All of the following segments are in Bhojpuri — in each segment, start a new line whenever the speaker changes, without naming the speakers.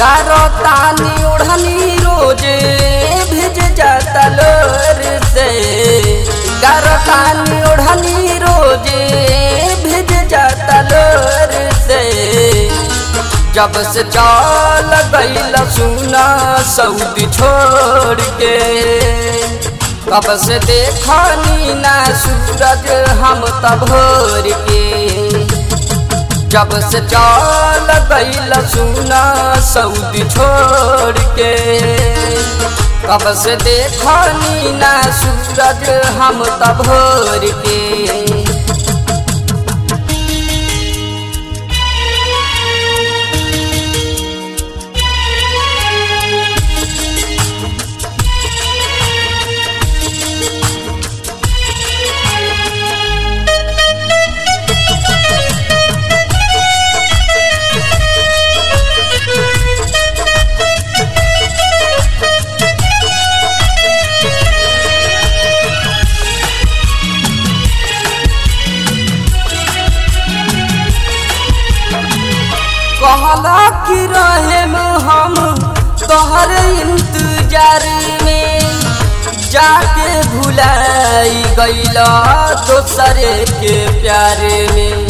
गारतानी ओढ़नी रोजे भिज जाता लोर से। गारतानी ओढ़नी रोजे भिज जाता लोर से। जब से चल गईल सुना सऊदी छोड़ के, कब से देखनी ना सूरज हम तब भोर के। जब से चल गईल सुना सऊदी छोड़ के, कब से देखनी ना सूरज हम तब भोर के। कहला कि रहे हम तोहर इंतजार में, जाके भुलाई गईला दोसरे के प्यार में।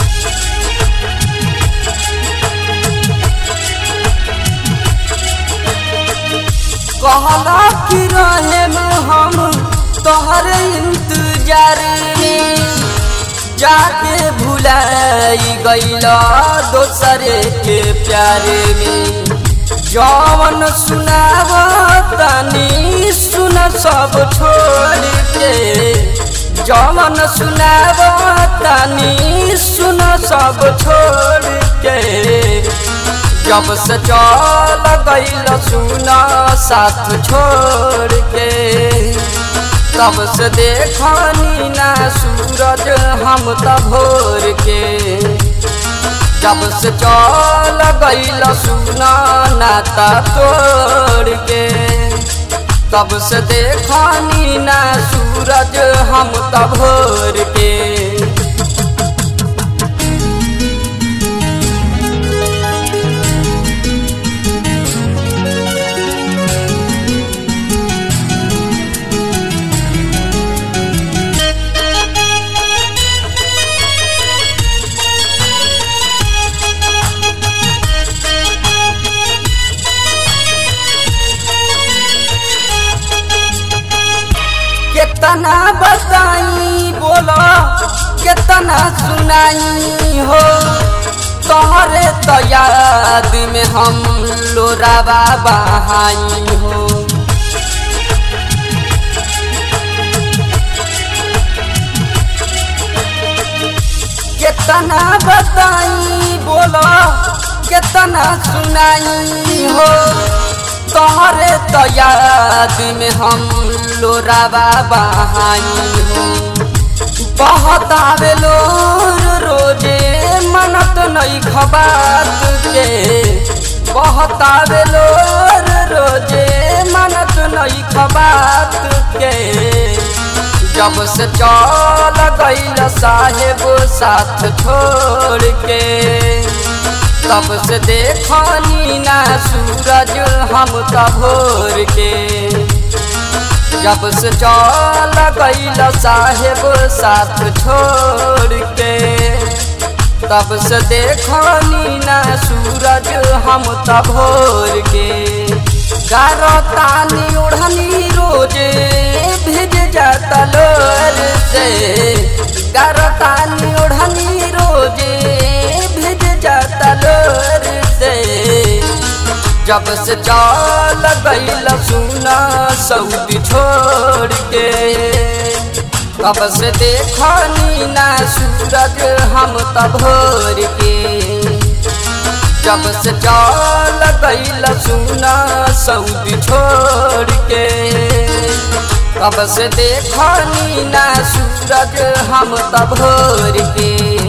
कहला कि रहे हम तोहर इंतजार में, जाके भुलाई गईला दोसरे के प्यार में। जौन सुनावतानी सुन सब छोड़ के, जौन सुनावतानी सुन सब छोड़ के। जब से चल गईल सुना साथ छोड़ के, तब से देखनी ना सूरज हम तब भोर के। जब से चल गईल सुना नाता तोड़ के, तब से देखनी ना सूरज हम तब भोर के। कितना बताई बोलो कितना सुनाई हो, तोहरे तो याद में हम लोरावा बहाई हो। कितना बताई बोलो कितना सुनाई हो, तोहरे तो याद में हम लोरावा बहाई हो। बहुत आवे लोर रोजे मनत नहीं खबात के, बहुत आवे लोर रोजे मनत नहीं खबात के। जब से चल गईल साहेब साथ छोड़ के, तब से देखनी ना सूरज हम तब भोर के। जब से चल गईल साहेब साथ छोड़ के, तब से देखनी ना सूरज हम तब भोर के। गारतानी ओढ़नी रोजे भिज जाता लोर से। गारतानी ओढ़नी रोजे भिज जाता लोर से। जब से चल गईल सुना सऊदी छोड़ के, तब से देखनी ना सूरज हम तब भोर के। जब से चल गईल सुना सऊदी छोड़ के, तब से देखनी ना सूरज हम तब भोर के।